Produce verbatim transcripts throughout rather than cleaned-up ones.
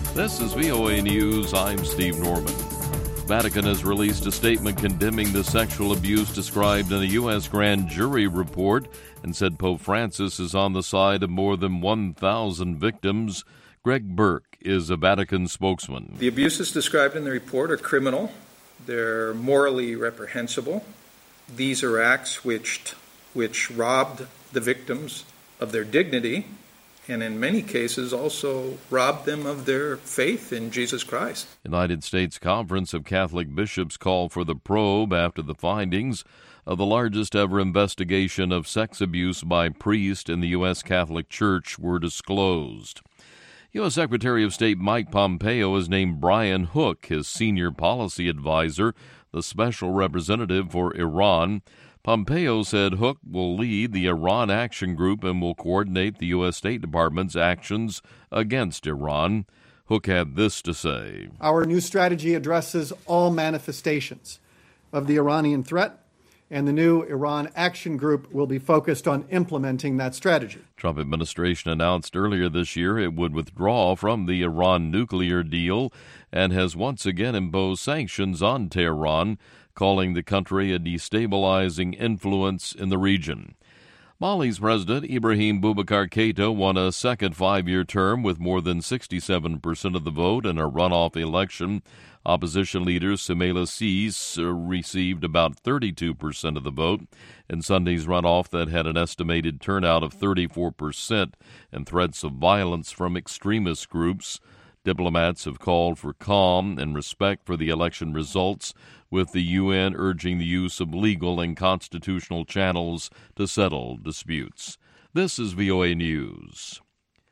This is V O A News. I'm Steve Norman. Vatican has released a statement condemning the sexual abuse described in a U S grand jury report and said Pope Francis is on the side of more than one thousand victims. Greg Burke is a Vatican spokesman. The abuses described in the report are criminal. They're morally reprehensible. These are acts which, which robbed the victims of their dignity, and in many cases also robbed them of their faith in Jesus Christ. United States Conference of Catholic Bishops called for the probe after the findings of the largest ever investigation of sex abuse by priests in the U S Catholic Church were disclosed. U S Secretary of State Mike Pompeo has named Brian Hook his senior policy advisor, the special representative for Iran. Pompeo said Hook will lead the Iran Action Group and will coordinate the U S State Department's actions against Iran. Hook had this to say. Our new strategy addresses all manifestations of the Iranian threat, and the new Iran Action Group will be focused on implementing that strategy. Trump administration announced earlier this year it would withdraw from the Iran nuclear deal and has once again imposed sanctions on Tehran, calling the country a destabilizing influence in the region. Mali's President Ibrahim Boubacar Keïta won a second five-year term with more than sixty-seven percent of the vote in a runoff election. Opposition leader Soumaïla Cisse received about thirty-two percent of the vote in Sunday's runoff that had an estimated turnout of thirty-four percent and threats of violence from extremist groups. Diplomats have called for calm and respect for the election results, with the U N urging the use of legal and constitutional channels to settle disputes. This is V O A News.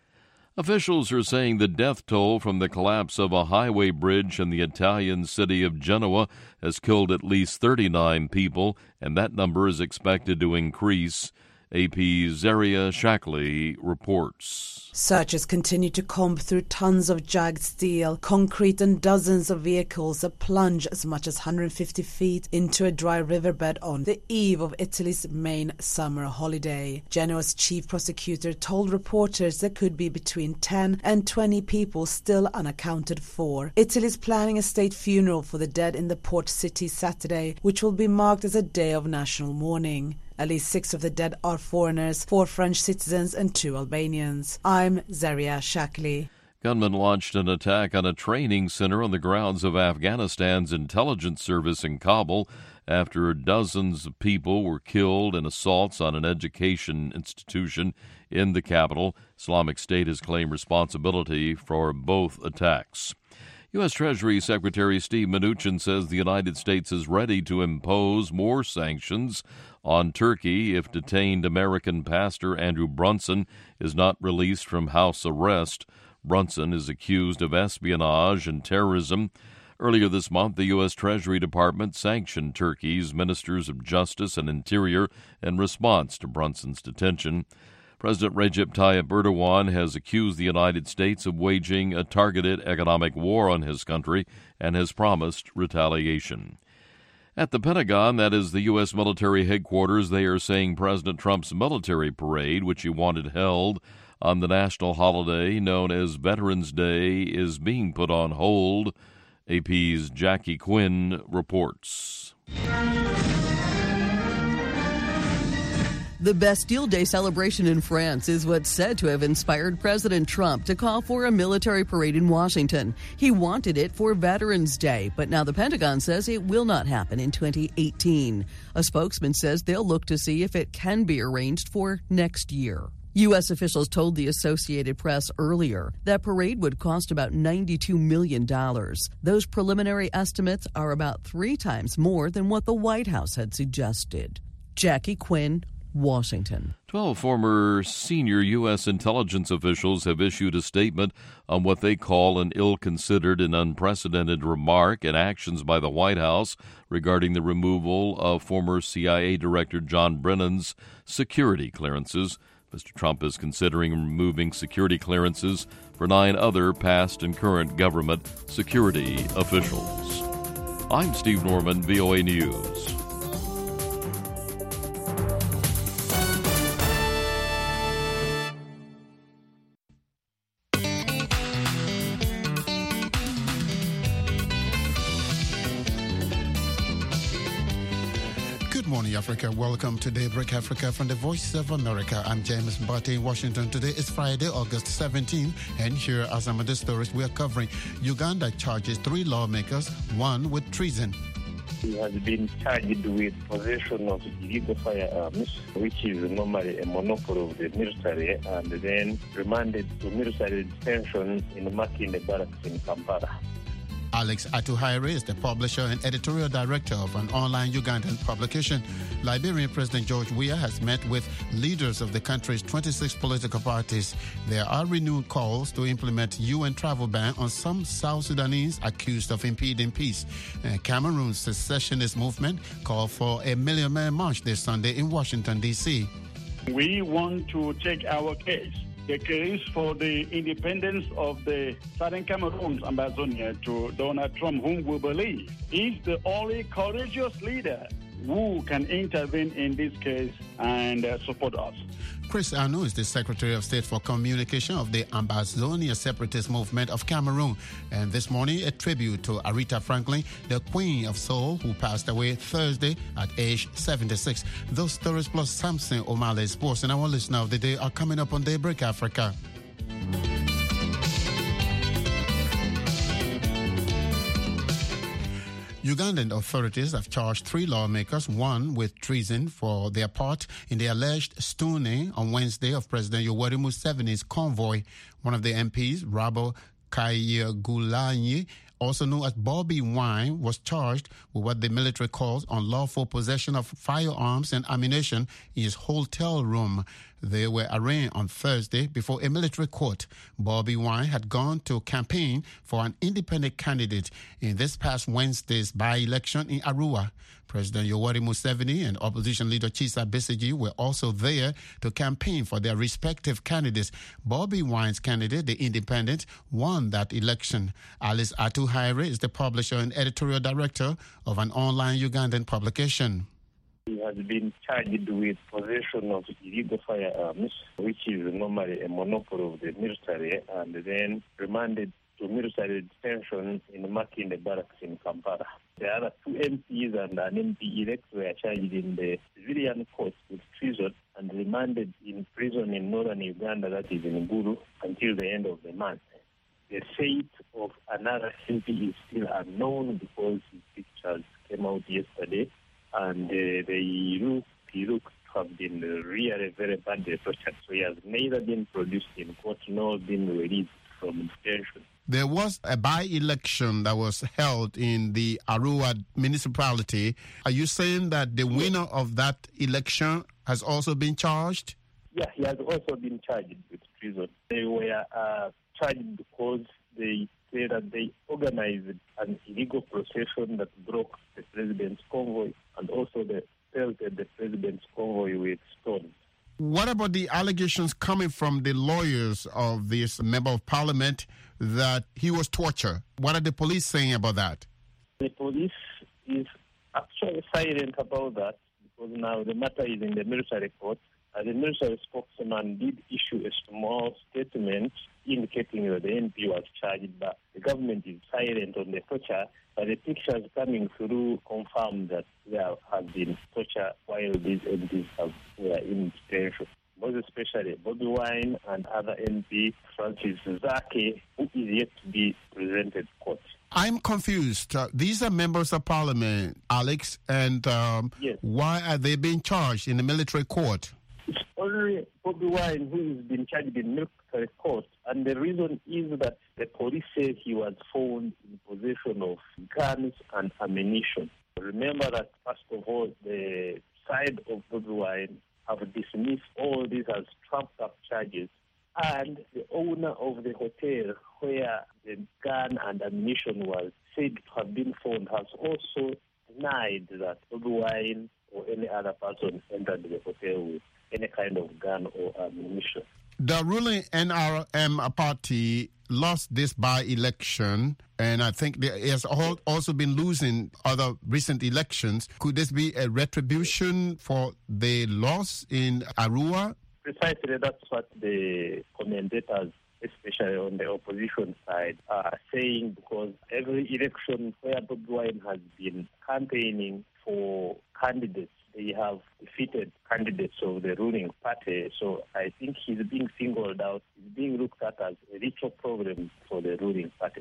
Officials are saying the death toll from the collapse of a highway bridge in the Italian city of Genoa has killed at least thirty-nine people, and that number is expected to increase. A P's Zaria Shackley reports. Searchers continue to comb through tons of jagged steel, concrete and dozens of vehicles that plunge as much as one hundred fifty feet into a dry riverbed on the eve of Italy's main summer holiday. Genoa's chief prosecutor told reporters there could be between ten and twenty people still unaccounted for. Italy is planning a state funeral for the dead in the port city Saturday, which will be marked as a day of national mourning. At least six of the dead are foreigners, four French citizens and two Albanians. I'm Zaria Shackley. Gunmen launched an attack on a training center on the grounds of Afghanistan's intelligence service in Kabul after dozens of people were killed in assaults on an education institution in the capital. Islamic State has claimed responsibility for both attacks. U S. Treasury Secretary Steve Mnuchin says the United States is ready to impose more sanctions on Turkey if detained American pastor Andrew Brunson is not released from house arrest. Brunson is accused of espionage and terrorism. Earlier this month, the U S. Treasury Department sanctioned Turkey's ministers of justice and interior in response to Brunson's detention. President Recep Tayyip Erdogan has accused the United States of waging a targeted economic war on his country and has promised retaliation. At the Pentagon, that is the U S military headquarters, they are saying President Trump's military parade, which he wanted held on the national holiday known as Veterans Day, is being put on hold. A P's Jackie Quinn reports. The Bastille Day celebration in France is what's said to have inspired President Trump to call for a military parade in Washington. He wanted it for Veterans Day, but now the Pentagon says it will not happen in twenty eighteen. A spokesman says they'll look to see if it can be arranged for next year. U S officials told the Associated Press earlier that parade would cost about ninety-two million dollars. Those preliminary estimates are about three times more than what the White House had suggested. Jackie Quinn, Washington. Twelve former senior U S intelligence officials have issued a statement on what they call an ill-considered and unprecedented remark and actions by the White House regarding the removal of former C I A Director John Brennan's security clearances. Mister Trump is considering removing security clearances for nine other past and current government security officials. I'm Steve Norman, V O A News. morning, Africa. Welcome to Daybreak Africa from the Voice of America. I'm James Mbate in Washington. Today is Friday, August seventeenth, and here are some of the stories we are covering. Uganda charges three lawmakers, one with treason. He has been charged with possession of illegal firearms, which is normally a monopoly of the military, and then remanded to military detention in Makinde Barracks in Kampala. Alex Atuhaire is the publisher and editorial director of an online Ugandan publication. Liberian President George Weah has met with leaders of the country's twenty-six political parties. There are renewed calls to implement U N travel ban on some South Sudanese accused of impeding peace. Uh, Cameroon's secessionist movement called for a Million Man March this Sunday in Washington, D C We want to take our case. The case for the independence of the Southern Cameroon's Ambazonia to Donald Trump, whom we believe is the only courageous leader who can intervene in this case and uh, support us. Chris Anu is the Secretary of State for Communication of the Ambazonia Separatist Movement of Cameroon. And this morning, a tribute to Aretha Franklin, the Queen of Soul, who passed away Thursday at age seventy-six. Those stories plus Samson O'Malley Sports and our listener of the day are coming up on Daybreak Africa. Ugandan authorities have charged three lawmakers, one with treason for their part in the alleged stoning on Wednesday of President Yoweri Museveni's convoy. One of the M Ps, Rabo Kyagulanyi, also known as Bobby Wine, was charged with what the military calls unlawful possession of firearms and ammunition in his hotel room. They were arraigned on Thursday before a military court. Bobby Wine had gone to campaign for an independent candidate in this past Wednesday's by-election in Arua. President Yoweri Museveni and opposition leader Kizza Besigye were also there to campaign for their respective candidates. Bobby Wine's candidate, the independent, won that election. Alice Atuhaire is the publisher and editorial director of an online Ugandan publication. He has been charged with possession of illegal firearms, which is normally a monopoly of the military, and then remanded to military detention in Makinde Barracks in Kampala. The other two M Ps and an M P elect were charged in the civilian court with treason and remanded in prison in northern Uganda, that is in Gulu, until the end of the month. The fate of another M P is still unknown because his pictures came out yesterday, and uh, they look, he looks to have been really very badly tortured. So he has neither been produced in court nor been released from detention. There was a by-election that was held in the Arua municipality. Are you saying that the winner of that election has also been charged? Yeah, he has also been charged with treason. They were uh, charged because they say that they organized an illegal procession that broke the president's convoy, and also they pelted the president's convoy with stones. What about the allegations coming from the lawyers of this member of parliament that he was tortured? What are the police saying about that? The police is actually silent about that because now the matter is in the military court. And the military spokesman did issue a small statement indicating that the M P was charged, but the government is silent on the torture. But the pictures coming through confirm that there has been torture while these M Ps have, were in detention. Most especially Bobby Wine and other M P, Francis Zake, who is yet to be presented to court. I'm confused. Uh, these are members of parliament, Alex, and um, yes. Why are they being charged in the military court? It's only Bobby Wine who has been charged in military court, and the reason is that the police say he was found in possession of guns and ammunition. Remember that, first of all, the side of Bobby Wine have dismissed all these as trumped-up charges, and the owner of the hotel where the gun and ammunition was said to have been found has also denied that Bobby Wine or any other person entered the hotel with any kind of gun or ammunition. The ruling N R M party lost this by-election, and I think it has also been losing other recent elections. Could this be a retribution for the loss in Arua? Precisely, that's what the commentators, especially on the opposition side, are saying, because every election where Bobi Wine has been campaigning for candidates, they have defeated candidates of the ruling party. So I think he's being singled out, he's being looked at as a ritual problem for the ruling party.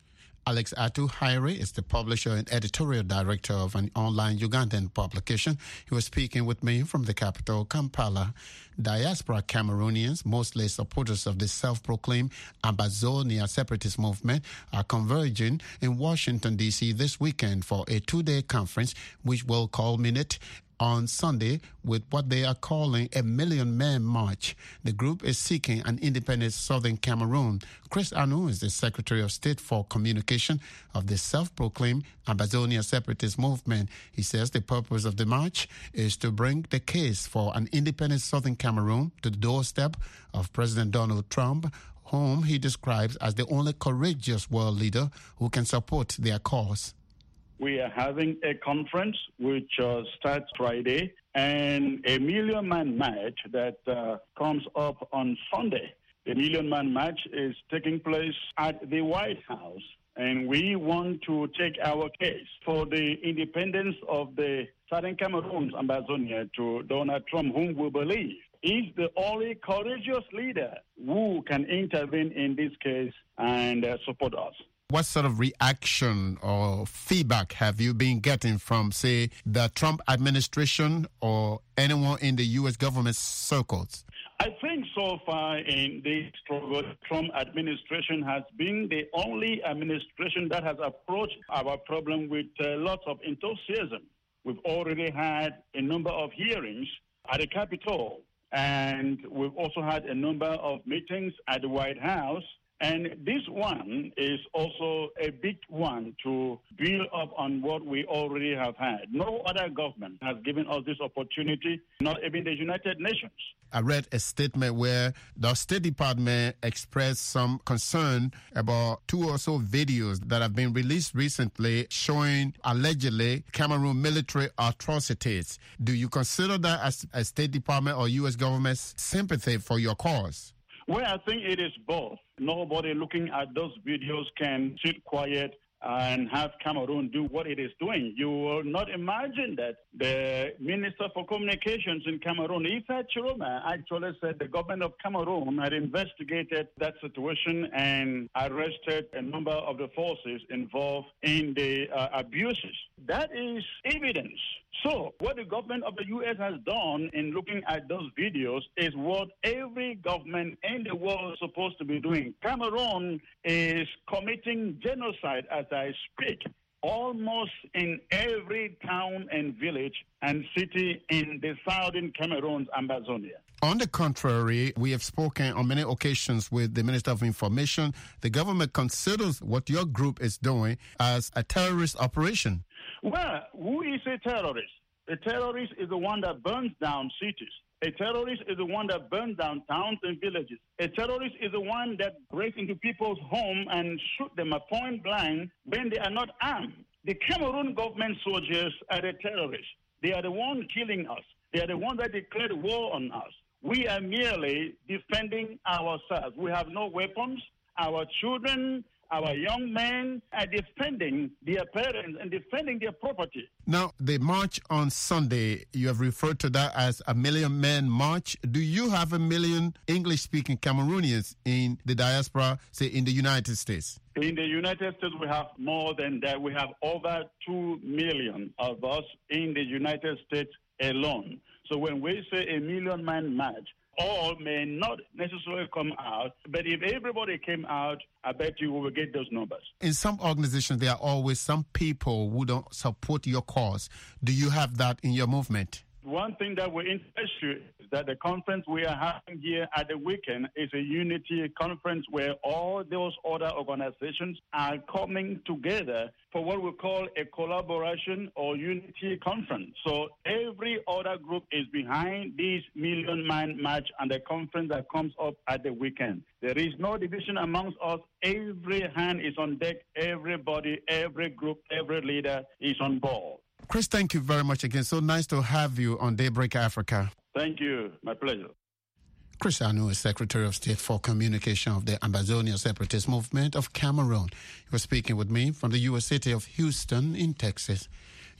Alex Atu Haire is the publisher and editorial director of an online Ugandan publication. He was speaking with me from the capital, Kampala. Diaspora Cameroonians, mostly supporters of the self-proclaimed Ambazonia separatist movement, are converging in Washington, D C this weekend for a two-day conference which will culminate on Sunday with what they are calling a Million Man March. The group is seeking an independent southern Cameroon. Chris Anu is the Secretary of State for Communication of the self-proclaimed Ambazonia separatist movement. He says the purpose of the march is to bring the case for an independent southern Cameroon to the doorstep of President Donald Trump, whom he describes as the only courageous world leader who can support their cause. We are having a conference which uh, starts Friday and a Million Man March that uh, comes up on Sunday. The Million Man March is taking place at the White House, and we want to take our case for the independence of the Southern Cameroon's Ambazonia to Donald Trump, whom we believe is the only courageous leader who can intervene in this case and uh, support us. What sort of reaction or feedback have you been getting from, say, the Trump administration or anyone in the U S government circles? I think so far in this struggle, Trump administration has been the only administration that has approached our problem with uh, lots of enthusiasm. We've already had a number of hearings at the Capitol, and we've also had a number of meetings at the White House. And this one is also a big one to build up on what we already have had. No other government has given us this opportunity, not even the United Nations. I read a statement where the State Department expressed some concern about two or so videos that have been released recently showing allegedly Cameroon military atrocities. Do you consider that as a State Department or U S government's sympathy for your cause? Well, I think it is both. Nobody looking at those videos can sit quiet and have Cameroon do what it is doing. You will not imagine that the Minister for Communications in Cameroon, Issa Chiroma, actually said the government of Cameroon had investigated that situation and arrested a number of the forces involved in the uh, abuses. That is evidence. So what the government of the U S has done in looking at those videos is what every government in the world is supposed to be doing. Cameroon is committing genocide as I speak, almost in every town and village and city in the southern Cameroon's Ambazonia. On the contrary, we have spoken on many occasions with the Minister of Information. The government considers what your group is doing as a terrorist operation. Well, who is a terrorist? A terrorist is the one that burns down cities. A terrorist is the one that burns down towns and villages. A terrorist is the one that breaks into people's home and shoot them at point blank when they are not armed. The Cameroon government soldiers are the terrorists. They are the ones killing us. They are the ones that declared war on us. We are merely defending ourselves. We have no weapons. Our children, our young men are defending their parents and defending their property. Now, the march on Sunday, you have referred to that as a Million Man March. Do you have a million English-speaking Cameroonians in the diaspora, say, in the United States? In the United States, we have more than that. We have over two million of us in the United States alone. So when we say a Million Man March, all may not necessarily come out, but if everybody came out, I bet you we will get those numbers. In some organizations, there are always some people who don't support your cause. Do you have that in your movement? One thing that will interest you is that the conference we are having here at the weekend is a unity conference where all those other organizations are coming together for what we call a collaboration or unity conference. So every other group is behind this Million Man March and the conference that comes up at the weekend. There is no division amongst us. Every hand is on deck. Everybody, every group, every leader is on board. Chris, thank you very much again. So nice to have you on Daybreak Africa. Thank you. My pleasure. Chris Anu is Secretary of State for Communication of the Ambazonia Separatist Movement of Cameroon. He was speaking with me from the U S city of Houston in Texas.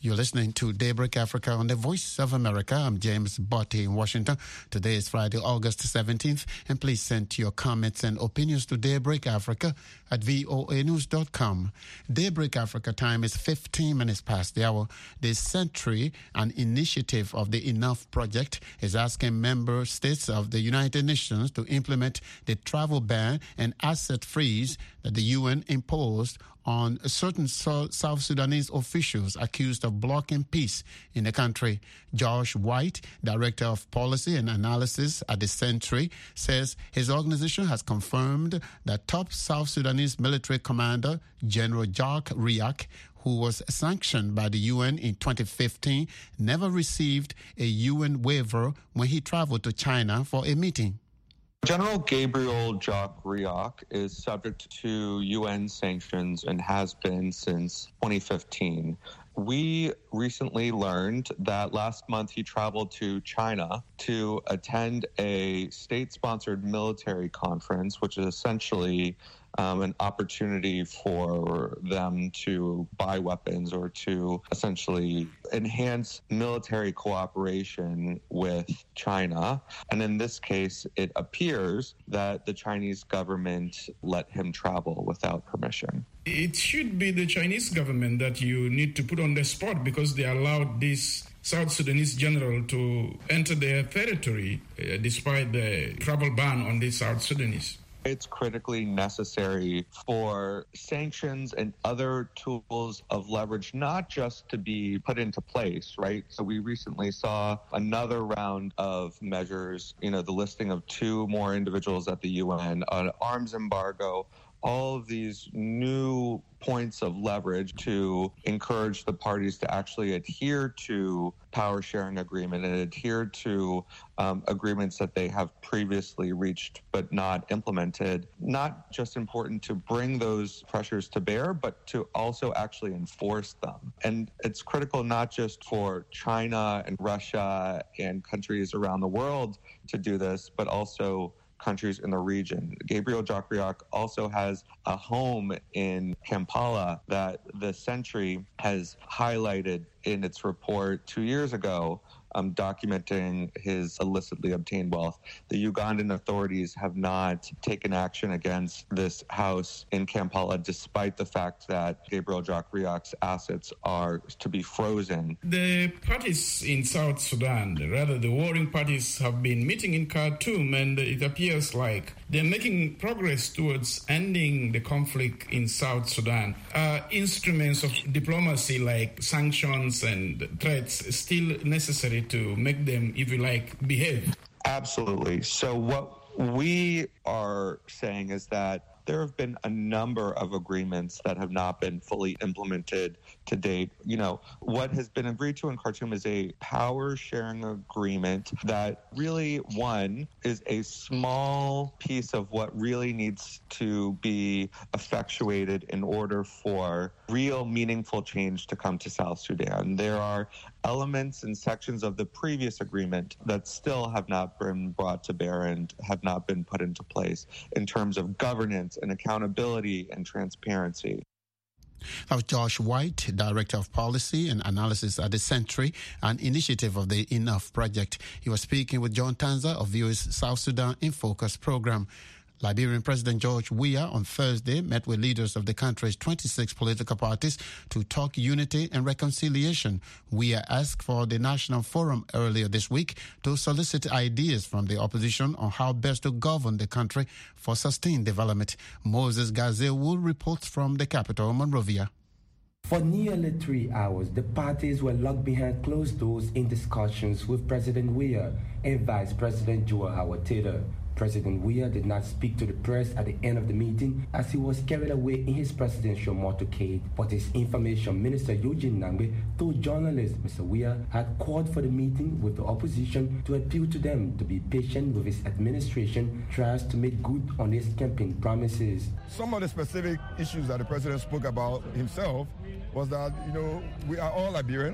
You're listening to Daybreak Africa on the Voice of America. I'm James Botti in Washington. Today is Friday, August seventeenth, and please send your comments and opinions to Daybreak Africa at voa news dot com. Daybreak Africa time is fifteen minutes past the hour. This century, an initiative of the Enough Project, is asking member states of the United Nations to implement the travel ban and asset freeze that the U N imposed on certain South Sudanese officials accused of blocking peace in the country. Josh White, Director of Policy and Analysis at the Century, says his organization has confirmed that top South Sudanese military commander General Jack Riak, who was sanctioned by the U N in twenty fifteen, never received a U N waiver when he traveled to China for a meeting. General Gabriel Jack Riak is subject to U N sanctions and has been since twenty fifteen. We recently learned that last month he traveled to China to attend a state-sponsored military conference, which is essentially um, an opportunity for them to buy weapons or to essentially enhance military cooperation with China. And in this case, it appears that the Chinese government let him travel without permission. It should be the Chinese government that you need to put on the spot because they allowed this South Sudanese general to enter their territory uh, despite the travel ban on the South Sudanese. It's critically necessary for sanctions and other tools of leverage not just to be put into place, right? So we recently saw another round of measures, you know, the listing of two more individuals at the U N, an arms embargo, all of these new points of leverage to encourage the parties to actually adhere to power sharing agreement and adhere to um, agreements that they have previously reached but not implemented. Not just important to bring those pressures to bear, but to also actually enforce them. And it's critical not just for China and Russia and countries around the world to do this, but also countries in the region. Gabriel Jack Riak also has a home in Kampala that the Century has highlighted in its report two years ago, um, documenting his illicitly obtained wealth. The Ugandan authorities have not taken action against this house in Kampala, despite the fact that Gabriel Jack Riak's assets are to be frozen. The parties in South Sudan, rather the warring parties, have been meeting in Khartoum, and it appears like they're making progress towards ending the conflict in South Sudan. Uh, instruments of diplomacy like sanctions and threats still necessary to make them, if you like, behave? Absolutely. So what we are saying is that there have been a number of agreements that have not been fully implemented to date. You know, what has been agreed to in Khartoum is a power sharing agreement that really, one, is a small piece of what really needs to be effectuated in order for real meaningful change to come to South Sudan. There are elements and sections of the previous agreement that still have not been brought to bear and have not been put into place in terms of governance and accountability and transparency. That was Josh White, Director of Policy and Analysis at the Century, an initiative of the Enough Project. He was speaking with John Tanza of V O's South Sudan in Focus program. Liberian President George Weah on Thursday met with leaders of the country's twenty-six political parties to talk unity and reconciliation. Weah asked for the National Forum earlier this week to solicit ideas from the opposition on how best to govern the country for sustained development. Moses Gazewu reports from the capital, Monrovia. For nearly three hours, the parties were locked behind closed doors in discussions with President Weah and Vice President Joel Howard Taylor. President Weah did not speak to the press at the end of the meeting as he was carried away in his presidential motorcade, but his information minister Eugene Nangbe told journalists Mister Weah had called for the meeting with the opposition to appeal to them to be patient with his administration tries to make good on his campaign promises. Some of the specific issues that the president spoke about himself was that, you know, we are all Liberians.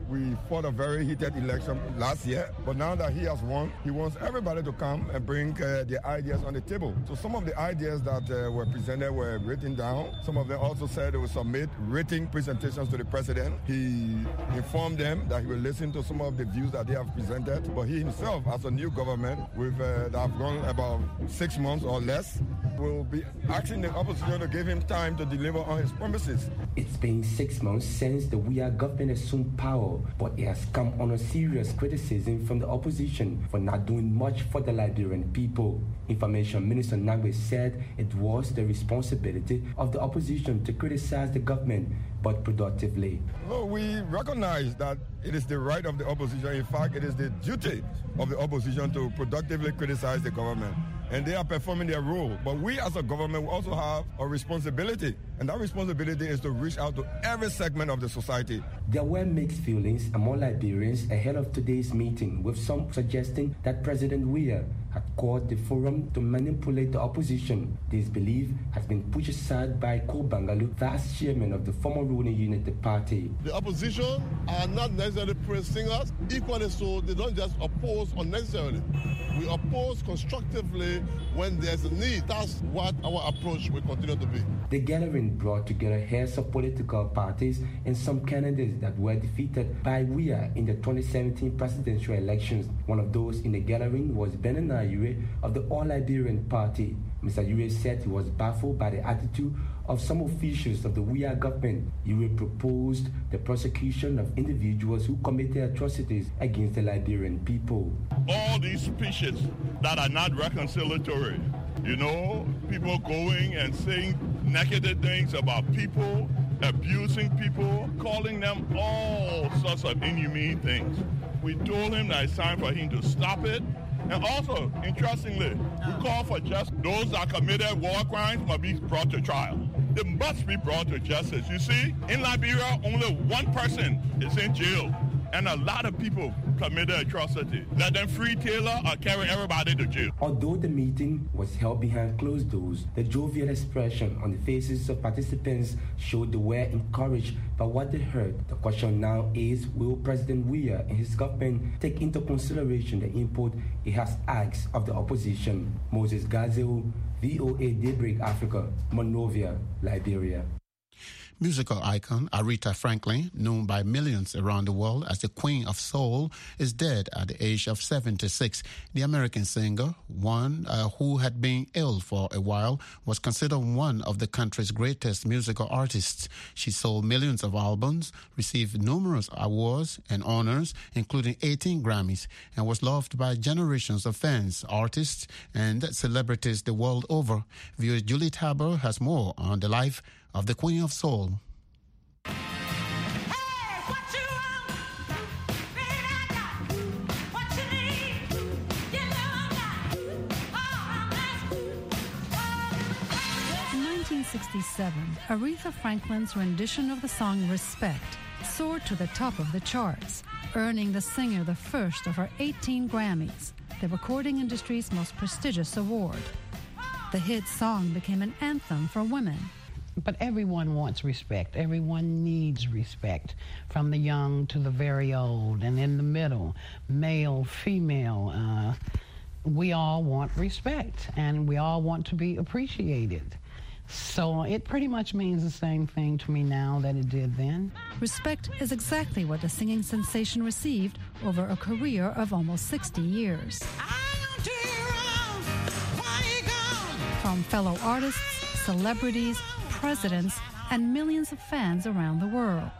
We fought a very heated election last year, but now that he has won, he wants everybody to come and bring uh, their ideas on the table. So some of the ideas that uh, were presented were written down. Some of them also said they will submit written presentations to the president. He informed them that he will listen to some of the views that they have presented, but he himself, as a new government, with uh, that have gone about six months or less, will be asking the opposition to give him time to deliver on his promises. It's been six months since the W E A government assumed power, but it has come under serious criticism from the opposition for not doing much for the Liberian people. Information Minister Nagbe said it was the responsibility of the opposition to criticize the government, but productively. No, we recognize that it is the right of the opposition. In fact, it is the duty of the opposition to productively criticize the government. And they are performing their role. But we as a government we also have a responsibility. And that responsibility is to reach out to every segment of the society. There were mixed feelings among Liberians ahead of today's meeting, with some suggesting that President Weah had called the forum to manipulate the opposition. This belief has been pushed aside by Kobangalu, vice chairman of the former ruling unit, the party. The opposition are not necessarily praise singers. Equally so, they don't just oppose unnecessarily. We oppose constructively when there's a need. That's what our approach will continue to be. The gathering brought together heads of political parties and some candidates that were defeated by W E A in the twenty seventeen presidential elections. One of those in the gathering was Benin Ayure of the All Liberian Party. Mister Ayure said he was baffled by the attitude of some officials of the W E A government. Ayure proposed the prosecution of individuals who committed atrocities against the Liberian people. All these speeches that are not reconciliatory, you know, people going and saying negative things about people, abusing people, calling them all sorts of inhumane things. We told him that it's time for him to stop it. And also, interestingly, we call for just those that committed war crimes must be brought to trial. They must be brought to justice. You see, in Liberia, only one person is in jail, and a lot of people committed atrocity. Let them free Taylor or carry everybody to jail. Although the meeting was held behind closed doors, the jovial expression on the faces of participants showed they were encouraged by what they heard. The question now is, will President Weah and his government take into consideration the input he has asked of the opposition? Moses Gazeo, V O A Daybreak Africa, Monrovia, Liberia. Musical icon Aretha Franklin, known by millions around the world as the Queen of Soul, is dead at the age of seventy-six. The American singer, one uh, who had been ill for a while, was considered one of the country's greatest musical artists. She sold millions of albums, received numerous awards and honors, including eighteen Grammys, and was loved by generations of fans, artists, and celebrities the world over. Viewer Julie Tabor has more on the life of the Queen of Soul. In nineteen sixty-seven, Aretha Franklin's rendition of the song Respect soared to the top of the charts, earning the singer the first of her eighteen Grammys, the recording industry's most prestigious award. The hit song became an anthem for women. But everyone wants respect. Everyone needs respect, from the young to the very old, and in the middle, male, female. Uh, we all want respect, and we all want to be appreciated. So it pretty much means the same thing to me now that it did then. Respect is exactly what the singing sensation received over a career of almost sixty years. From fellow artists, celebrities, presidents, and millions of fans around the world.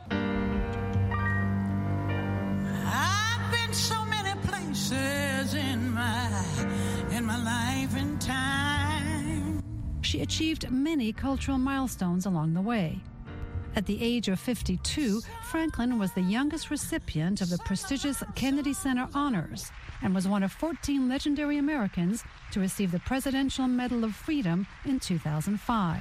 I've been so many places in my in my life and time. She achieved many cultural milestones along the way. At the age of fifty-two, Franklin was the youngest recipient of the prestigious Kennedy Center honors and was one of fourteen legendary Americans to receive the Presidential Medal of Freedom in two thousand five.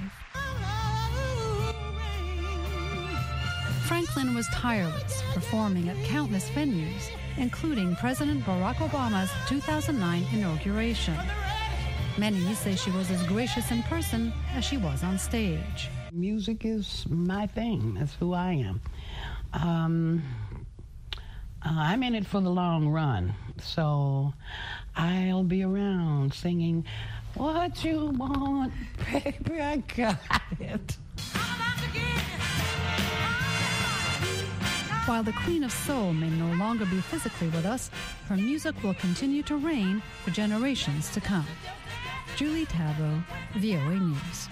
Franklin was tireless, performing at countless venues, including President Barack Obama's two thousand nine inauguration. Many say she was as gracious in person as she was on stage. Music is my thing. That's who I am. Um, Uh, I'm in it for the long run, so I'll be around singing, "What you want, baby, I got it." While the Queen of Soul may no longer be physically with us, her music will continue to reign for generations to come. Julie Tabro, V O A News.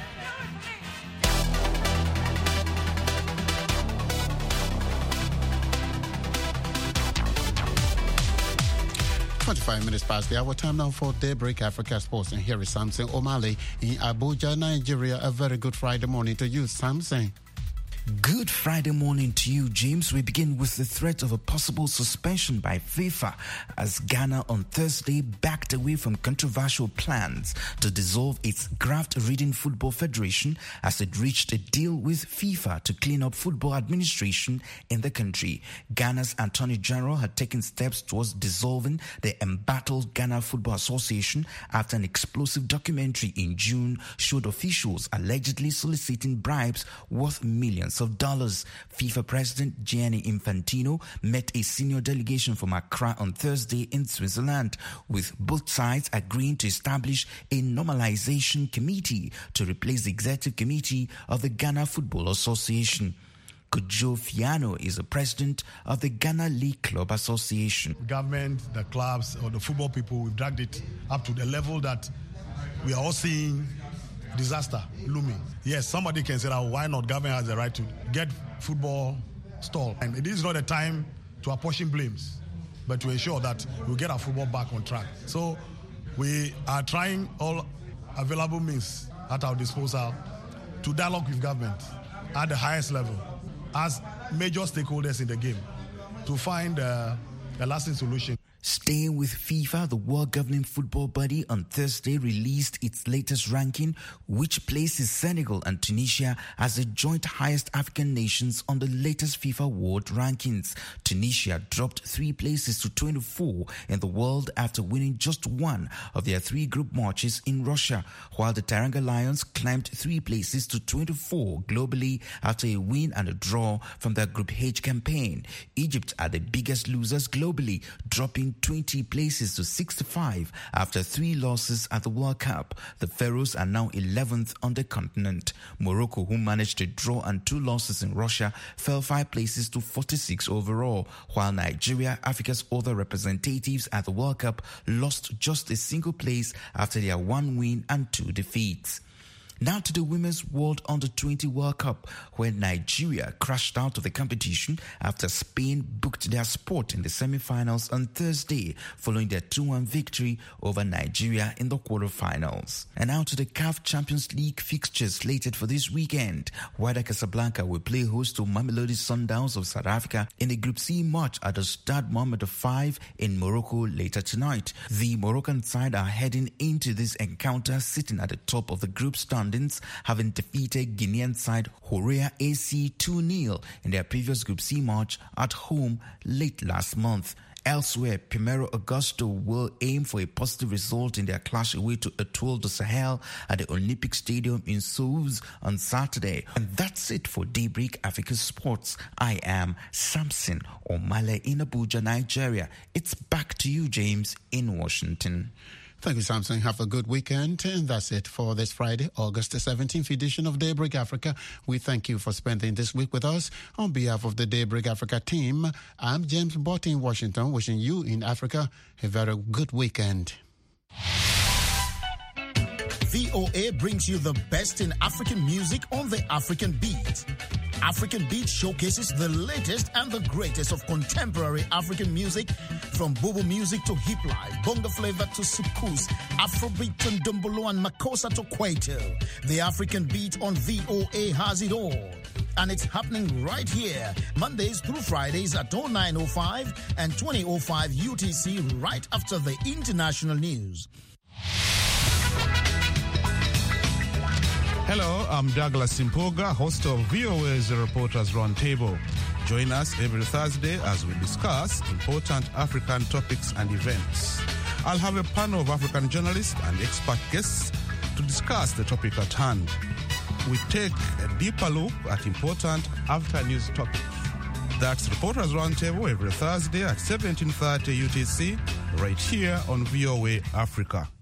twenty-five minutes past the hour. Time now for Daybreak Africa Sports. And here is Samson Omale in Abuja, Nigeria. A very good Friday morning to you, Samson. Good Friday morning to you, James. We begin with the threat of a possible suspension by FIFA as Ghana on Thursday backed away from controversial plans to dissolve its graft-ridden Football Federation as it reached a deal with FIFA to clean up football administration in the country. Ghana's Attorney General had taken steps towards dissolving the embattled Ghana Football Association after an explosive documentary in June showed officials allegedly soliciting bribes worth millions of dollars. FIFA President Gianni Infantino met a senior delegation from Accra on Thursday in Switzerland, with both sides agreeing to establish a normalization committee to replace the executive committee of the Ghana Football Association. Kojo Fiano is the president of the Ghana League Club Association. The government, the clubs, or the football people, we've dragged it up to the level that we are all seeing disaster looming. Yes, somebody can say that why not? Government has the right to get football stalled. And it is not a time to apportion blames, but to ensure that we get our football back on track. So we are trying all available means at our disposal to dialogue with government at the highest level as major stakeholders in the game to find uh, a lasting solution. Staying with FIFA, the world governing football body on Thursday released its latest ranking, which places Senegal and Tunisia as the joint highest African nations on the latest FIFA World Rankings. Tunisia dropped three places to twenty-four in the world after winning just one of their three group matches in Russia, while the Teranga Lions climbed three places to twenty-four globally after a win and a draw from their Group H campaign. Egypt are the biggest losers globally, dropping twenty places to sixty-five after three losses at the World Cup. The Pharaohs are now eleventh on the continent. Morocco, who managed to draw and two losses in Russia, fell five places to forty-six overall, while Nigeria, Africa's other representatives at the World Cup, lost just a single place after their one win and two defeats. Now to the Women's World Under twenty World Cup, where Nigeria crashed out of the competition after Spain booked their spot in the semi-finals on Thursday, following their two one victory over Nigeria in the quarter-finals. And now to the C A F Champions League fixtures slated for this weekend. Wydad Casablanca will play host to Mamelodi Sundowns of South Africa in the Group C match at the Stade Mohamed five in Morocco later tonight. The Moroccan side are heading into this encounter sitting at the top of the group stand, having defeated Guinean side Horea A C two nil in their previous Group C match at home late last month. Elsewhere, Primero Augusto will aim for a positive result in their clash away to Etoile du Sahel at the Olympic Stadium in Sousse on Saturday. And that's it for Daybreak Africa Sports. I am Samson Omale in Abuja, Nigeria. It's back to you, James, in Washington. Thank you, Samson. Have a good weekend. And that's it for this Friday, August the seventeenth edition of Daybreak Africa. We thank you for spending this week with us. On behalf of the Daybreak Africa team, I'm James Botte in Washington, wishing you in Africa a very good weekend. V O A brings you the best in African music on the African Beat. African Beat showcases the latest and the greatest of contemporary African music, from Bobo music to hip life, bongo flavor to soukous, Afrobeat and Dumbolo and Makossa to Kwaito. The African Beat on V O A has it all. And it's happening right here, Mondays through Fridays at oh nine oh five and twenty oh five U T C, right after the international news. Hello, I'm Douglas Simpoga, host of V O A's Reporters Roundtable. Join us every Thursday as we discuss important African topics and events. I'll have a panel of African journalists and expert guests to discuss the topic at hand. We take a deeper look at important African news topics. That's Reporters Roundtable every Thursday at seventeen thirty U T C, right here on V O A Africa.